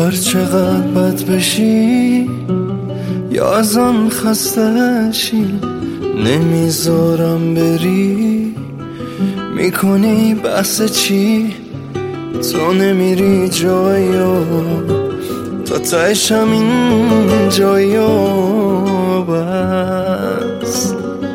هر چقدر بد بشی یا ازم خسته شی، نمیذارم بری. میکنی بحث چی؟ تو نمیری جایا، تا تهش همین جایا بس.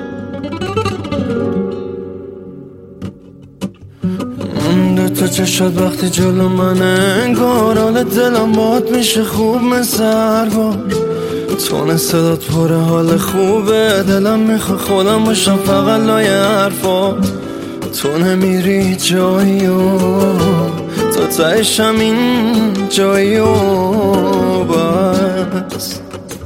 مونده تو چشات وقتی جلو منه، انگار حال دلم باد میشه خوب مثل هر بار. تون صدات پر حال خوبه، دلم میخوا خودم باشم فقط لای حرفا. تو نمیری جاییو، تا تهش همین جاییو بس.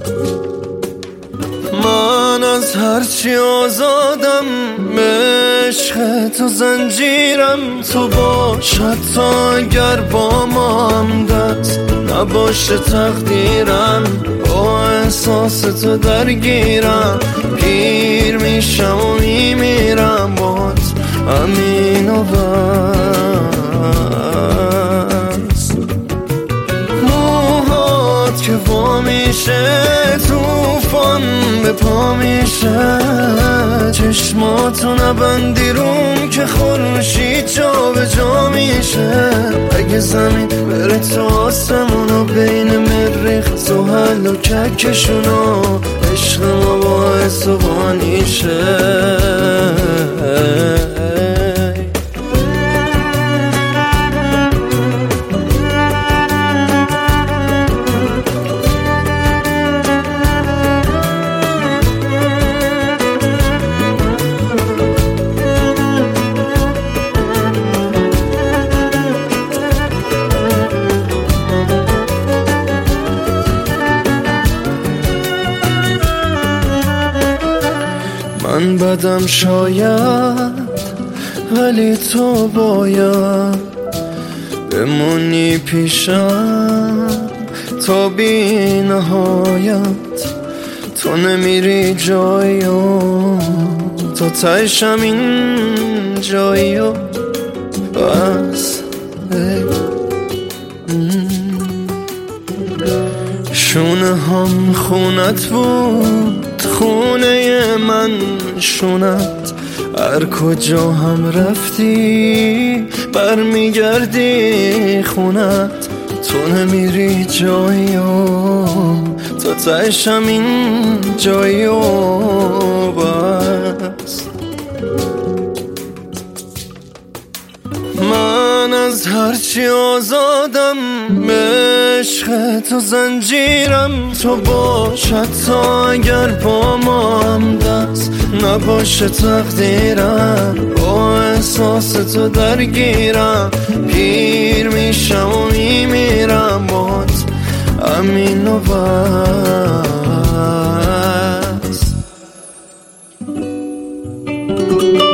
من از هرچی آزادم، به عشق تو زنجیرم. تو باش حتی اگر با ما هم دست نباشه تقدیرم، با احساس تو درگیرم. پیر میشم و میمیرم بات، همین و بس. موهات که وا میشه توفان به پا میشه، چشماتو نبندی روم که خورشید جا به جا میشه. اگه زمین بره تو آسمونا، بین مریخ زحل و کهکشونا، عشق ما باعث و بانیشه. من بدم شاید، ولی تو باید بمونی پیشم تا بی نهایت. تو نمیری جاییو، تا تهش همین جاییو بس. شونه هم خونت بود، خونه من شونت. هر کجا هم رفتی برمیگردی خونت. تو نمیری جاییو، تا تهش همین جاییو بس. من از هرچی آزادم، به عشق تو زنجیرم. تو باش حتی اگر با ما هم دست نباشه تقدیرم، با احساس تو درگیرم. پیر میشم و میمیرم بات، همین و بس.